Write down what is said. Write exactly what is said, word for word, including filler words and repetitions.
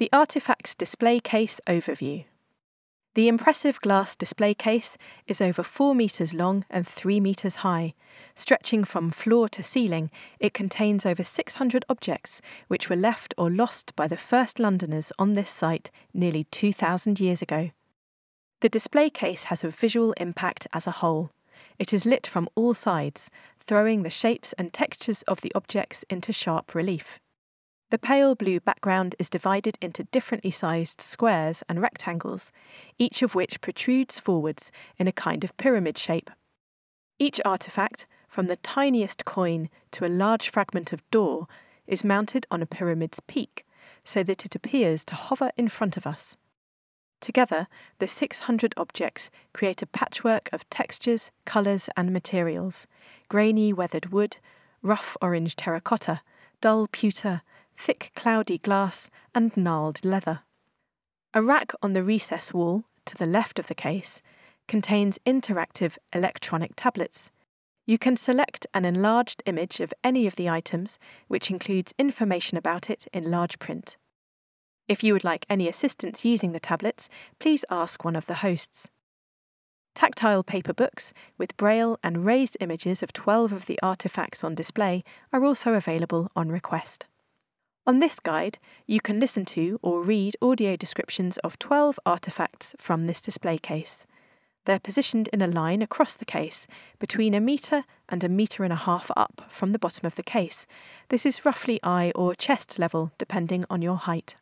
The Artifacts Display Case Overview. The impressive glass display case is over four metres long and three metres high. Stretching from floor to ceiling, it contains over six hundred objects which were left or lost by the first Londoners on this site nearly two thousand years ago. The display case has a visual impact as a whole. It is lit from all sides, throwing the shapes and textures of the objects into sharp relief. The pale blue background is divided into differently sized squares and rectangles, each of which protrudes forwards in a kind of pyramid shape. Each artefact, from the tiniest coin to a large fragment of door, is mounted on a pyramid's peak, so that it appears to hover in front of us. Together, the six hundred objects create a patchwork of textures, colours and materials: grainy weathered wood, rough orange terracotta, dull pewter, thick cloudy glass and gnarled leather. A rack on the recess wall, to the left of the case, contains interactive electronic tablets. You can select an enlarged image of any of the items, which includes information about it in large print. If you would like any assistance using the tablets, please ask one of the hosts. Tactile paper books with braille and raised images of twelve of the artefacts on display are also available on request. On this guide, you can listen to or read audio descriptions of twelve artefacts from this display case. They're positioned in a line across the case, between a metre and a metre and a half up from the bottom of the case. This is roughly eye or chest level, depending on your height.